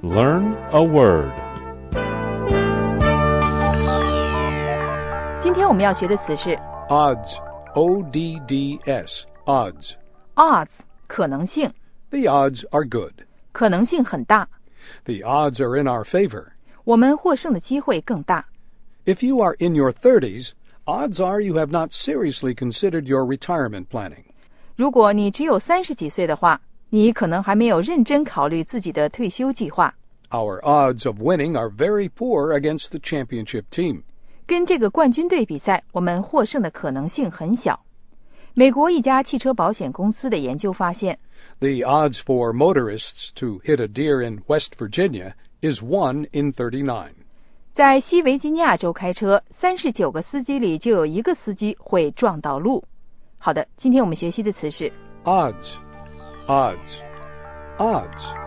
Learn a word. 今天我们要学的词是 Odds, O-D-D-S, odds. odds 可能性， The odds are good. 可能性很大， The odds are in our favor. 我们获胜的机会更大。 If you are in your 30s, odds are you have not seriously considered your retirement planning. 如果你只有30几岁的话，你可能还没有认真考虑自己的退休计划。 Our odds of winning are very poor against the championship team. 跟这个冠军队比赛，我们获胜的可能性很小。美国一家汽车保险公司的研究发现， The odds for motorists to hit a deer in West Virginia is 1 in 39. 在西维吉尼亚州开车，39个司机里就有1个司机会撞到路。好的，今天我们学习的词是 Odds, odds, odds.